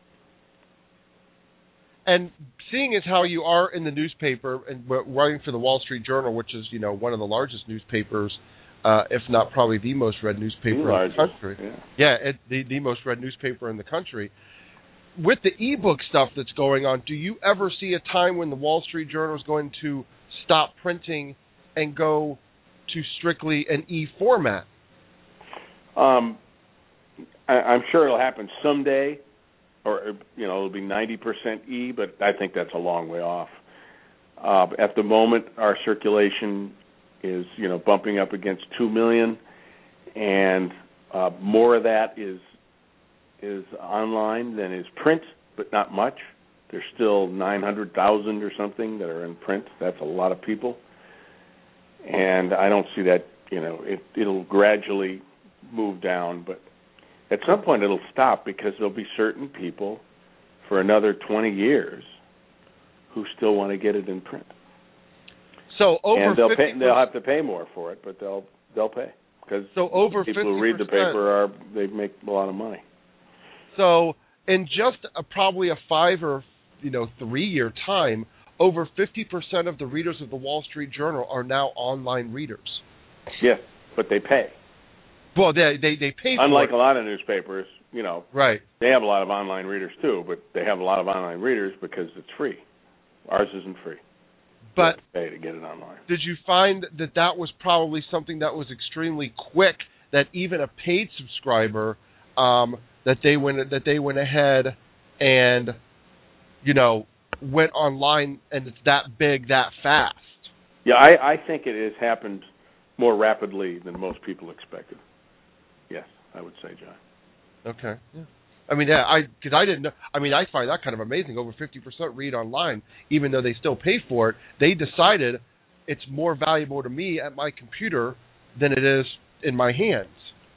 And seeing as how you are in the newspaper and writing for the Wall Street Journal, which is one of the largest newspapers, if not probably the most read newspaper in the country. Yeah, the most read newspaper in the country. With the ebook stuff that's going on, do you ever see a time when the Wall Street Journal is going to stop printing and go to strictly an e-format? I'm sure it'll happen someday, or it'll be 90% e, but I think that's a long way off. At the moment, our circulation is bumping up against 2 million, and more of that is online than is print, but not much. There's still 900,000 or something that are in print. That's a lot of people. And I don't see that, it'll gradually move down, but at some point it'll stop, because there'll be certain people for another 20 years who still want to get it in print. So over, and they'll have to pay more for it, but they'll pay, because over people who read the paper they make a lot of money. So in just probably a 5 or 3 year time, over 50% of the readers of the Wall Street Journal are now online readers. Yes, but they pay. Well, they pay for it. Unlike a lot of newspapers, right. They have a lot of online readers too, but they have a lot of online readers because it's free. Ours isn't free. But pay to get it online. Did you find that was probably something that was extremely quick, that even a paid subscriber, that they went ahead and went online and it's that big that fast. Yeah, I think it has happened more rapidly than most people expected. Yes, I would say, John. Okay. Yeah. I mean, yeah, because I didn't know. I mean, I find that kind of amazing. Over 50% read online, even though they still pay for it. They decided it's more valuable to me at my computer than it is in my hands.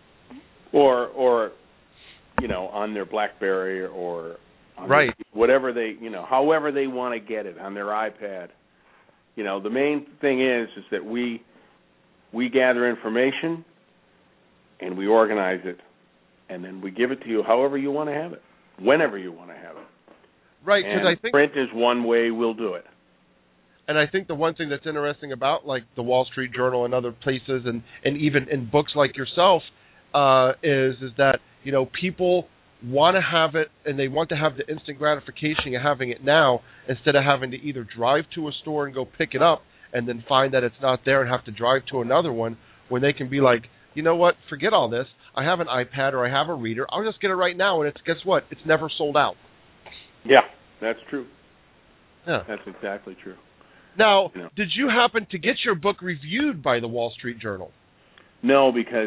Or on their BlackBerry or on right, whatever they, however they want to get it on their iPad. The main thing is that we gather information and we organize it, and then we give it to you however you want to have it, whenever you want to have it. Right, because I think print is one way we'll do it. And I think the one thing that's interesting about like the Wall Street Journal and other places, and even in books like yourself, is that people want to have it, and they want to have the instant gratification of having it now, instead of having to either drive to a store and go pick it up and then find that it's not there and have to drive to another one, when they can be like, you know what, forget all this. I have an iPad or I have a reader. I'll just get it right now, and guess what? It's never sold out. Yeah, that's true. Yeah, that's exactly true. Now, did you happen to get your book reviewed by the Wall Street Journal? No, because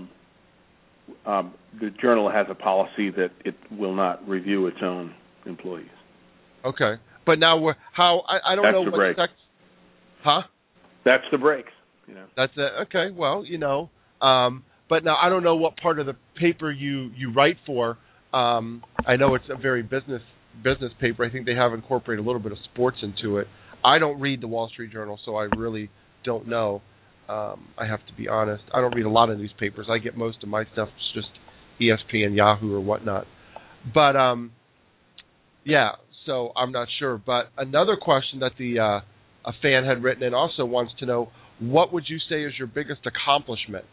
the journal has a policy that it will not review its own employees. Okay, but now I don't know the what break. Huh? That's the breaks. That's it. Okay. Well, but now I don't know what part of the paper you write for. I know it's a very business paper. I think they have incorporated a little bit of sports into it. I don't read the Wall Street Journal, so I really don't know. I have to be honest. I don't read a lot of newspapers. I get most of my stuff just ESPN, Yahoo, or whatnot. But yeah, so I'm not sure. But another question that a fan had written in also wants to know, what would you say is your biggest accomplishment?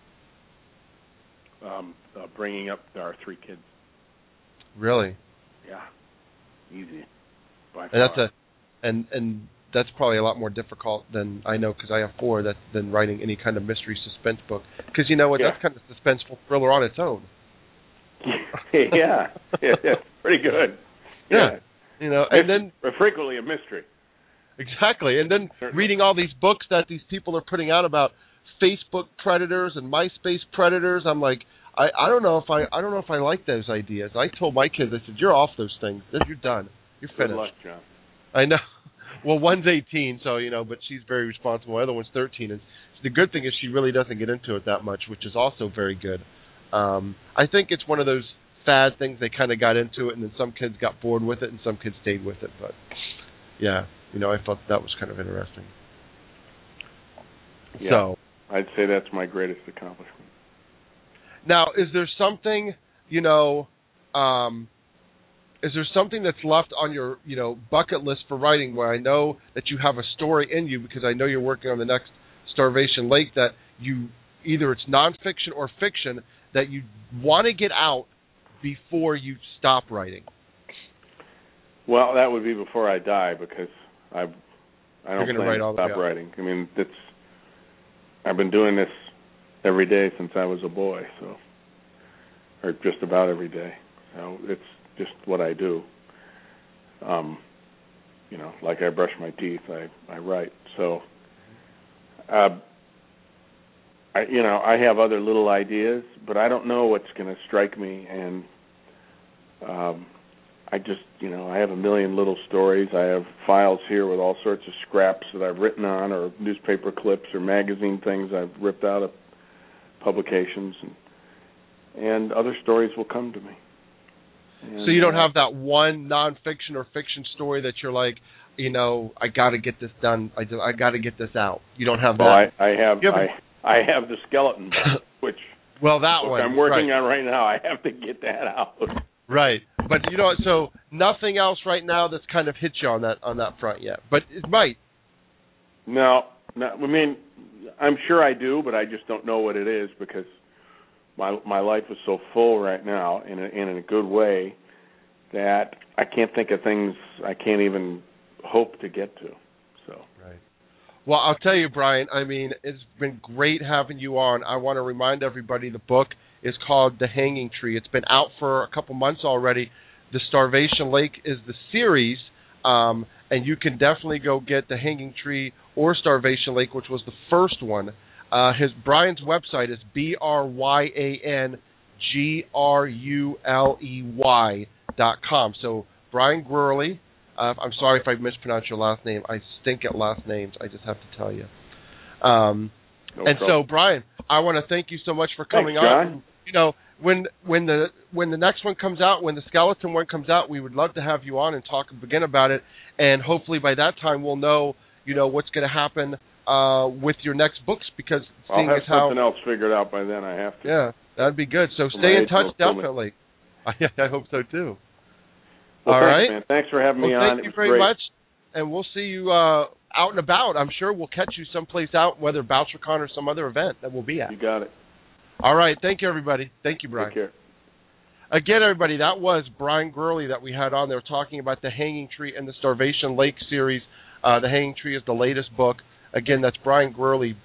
Bringing up our 3 kids. Really? Yeah. Easy. By and far. And that's probably a lot more difficult than I know, because I have 4, than writing any kind of mystery suspense book. Because you know what, that's kind of a suspenseful thriller on its own. yeah, pretty good. Yeah. And then frequently a mystery. Exactly, and then Certainly. reading all these books that these people are putting out about Facebook predators and MySpace predators, I'm like, I don't know if I like those ideas. I told my kids, I said, you're off those things. You're done. You're finished. Good luck, John. I know. Well, one's 18, so but she's very responsible. The other one's 13, and the good thing is she really doesn't get into it that much, which is also very good. I think it's one of those fad things. They kind of got into it, and then some kids got bored with it, and some kids stayed with it. But yeah, I thought that was kind of interesting. Yeah, so I'd say that's my greatest accomplishment. Now, is there something, is there something that's left on your, bucket list for writing, where I know that you have a story in you, because I know you're working on the next Starvation Lake, that you, either it's nonfiction or fiction, that you want to get out before you stop writing? Well, that would be before I die, because I don't plan to stop writing. I mean, I've been doing this every day since I was a boy, or just about every day. So it's just what I do. Like I brush my teeth, I write. So, I have other little ideas, but I don't know what's going to strike me, and I just, I have a million little stories. I have files here with all sorts of scraps that I've written on, or newspaper clips, or magazine things I've ripped out of publications, and other stories will come to me. And, so you don't have that one nonfiction or fiction story that you're like, I got to get this done. I got to get this out. You don't have that. Well, I have the skeleton book, which I'm working on right now. I have to get that out. Right, but so nothing else right now that's kind of hit you on that front yet, but it might. No. I mean, I'm sure I do, but I just don't know what it is, because my life is so full right now, in a good way, that I can't think of things I can't even hope to get to. So. Right. Well, I'll tell you, Brian, I mean, it's been great having you on. I want to remind everybody the book is called The Hanging Tree. It's been out for a couple months already. The Starvation Lake is the series. And you can definitely go get The Hanging Tree or Starvation Lake, which was the first one. Brian's website is BryanGruley.com. So Brian Gruley. I'm sorry if I mispronounced your last name. I stink at last names. I just have to tell you. No problem. So, Brian, I want to thank you so much for coming on. You know, when the next one comes out, when the skeleton one comes out, we would love to have you on and talk again about it. And hopefully by that time we'll know, you know, what's going to happen with your next books, because I'll have something else figured out by then. I have to. Yeah, that'd be good. So stay in touch, definitely. I hope so too. Well, all thanks, right, man. Thanks for having me on. Thank you very much, and we'll see you out and about. I'm sure we'll catch you someplace out, whether BoucherCon or some other event that we'll be at. You got it. All right, thank you, everybody. Thank you, Brian. Take care. Again, everybody, that was Brian Gruley that we had on there talking about The Hanging Tree and the Starvation Lake series. The Hanging Tree is the latest book. Again, that's Brian Gruley,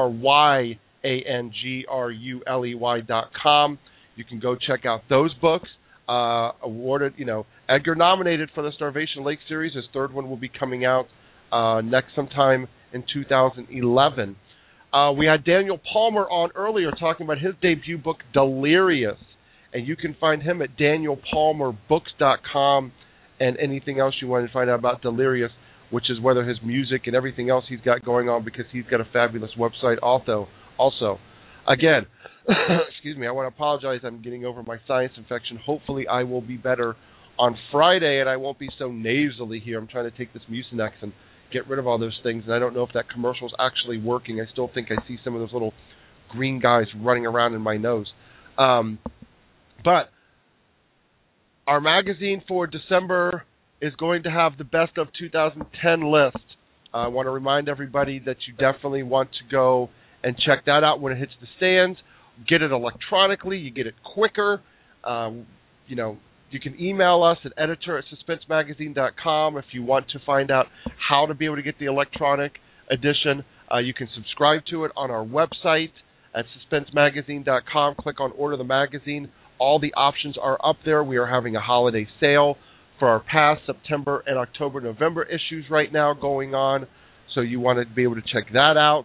BryanGruley.com. You can go check out those books. Awarded, Edgar nominated for the Starvation Lake series. His third one will be coming out next sometime in 2011. We had Daniel Palmer on earlier talking about his debut book, Delirious. And you can find him at DanielPalmerBooks.com, and anything else you want to find out about Delirious, which is whether his music and everything else he's got going on, because he's got a fabulous website also. Again, excuse me, I want to apologize. I'm getting over my sinus infection. Hopefully I will be better on Friday, and I won't be so nasally here. I'm trying to take this Mucinex and get rid of all those things, and I don't know if that commercial is actually working. I still think I see some of those little green guys running around in my nose. But our magazine for December is going to have the best of 2010 list. I want to remind everybody that you definitely want to go and check that out when it hits the stands. Get it electronically. You get it quicker. You can email us at editor@suspensemagazine.com if you want to find out how to be able to get the electronic edition. You can subscribe to it on our website at suspensemagazine.com. Click on Order the Magazine. All the options are up there. We are having a holiday sale for our past September and October, November issues right now going on, so you want to be able to check that out.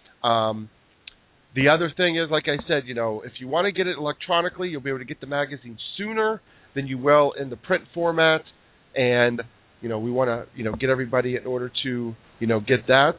The other thing is, like I said, if you want to get it electronically, you'll be able to get the magazine sooner than you will in the print format, and we want to get everybody in order to get that.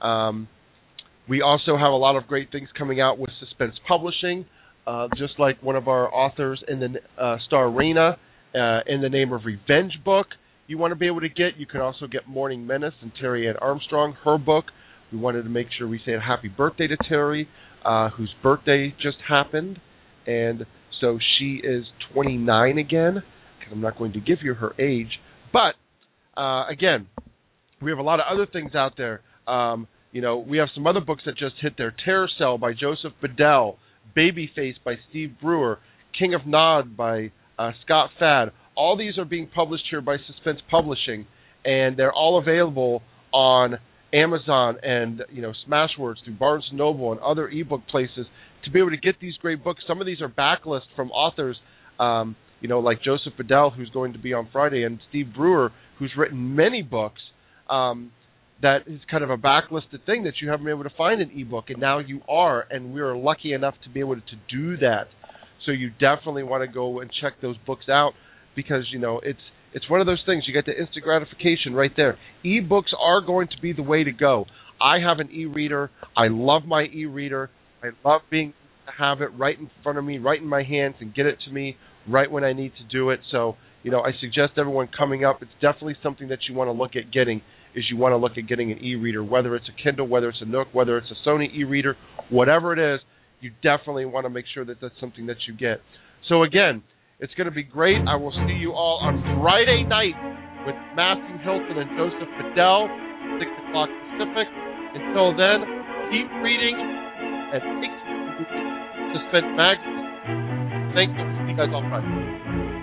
We also have a lot of great things coming out with Suspense Publishing, just like one of our authors in the Star Arena, In the Name of Revenge book you want to be able to get. You can also get Morning Menace and Terry Ann Armstrong, her book. We wanted to make sure we say a happy birthday to Terry, whose birthday just happened, and so she is 29 again, because I'm not going to give you her age. But, again, we have a lot of other things out there. We have some other books that just hit there. Terror Cell by Joseph Bedell, Babyface by Steve Brewer, King of Nod by Scott Fad. All these are being published here by Suspense Publishing, and they're all available on Amazon and Smashwords, through Barnes & Noble and other ebook places to be able to get these great books. Some of these are backlist from authors, like Joseph Bedell, who's going to be on Friday, and Steve Brewer, who's written many books. That is kind of a backlisted thing that you haven't been able to find in ebook, and now you are, and we are lucky enough to be able to do that. So you definitely want to go and check those books out, because it's one of those things. You get the instant gratification right there. E-books are going to be the way to go. I have an e-reader. I love my e-reader. I love being to have it right in front of me, right in my hands, and get it to me right when I need to do it. So, I suggest everyone coming up, it's definitely something that you want to look at getting, is you want to look at getting an e-reader, whether it's a Kindle, whether it's a Nook, whether it's a Sony e-reader, whatever it is, you definitely want to make sure that that's something that you get. So, again, it's going to be great. I will see you all on Friday night with Matthew Hilton and Joseph Bedell, 6 o'clock Pacific. Until then, keep reading and take Suspense Magazine. Thank you. See you guys on Friday.